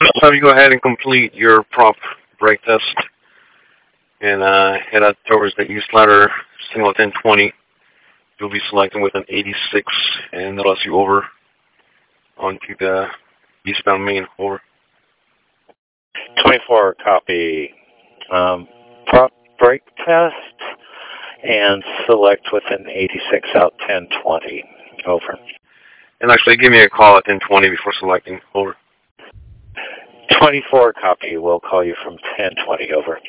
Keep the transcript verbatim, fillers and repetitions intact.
So you go ahead and complete your prop brake test and uh, head out towards the east ladder, signal at ten twenty. You'll be selecting with an eighty-six, and that'll us you over onto the eastbound main. Over. twenty-four, copy. Um, prop brake test and select with an eighty-six out ten twenty. Over. And actually, give me a call at ten twenty before selecting. Over. twenty-four, copy. We'll call you from ten twenty. Over.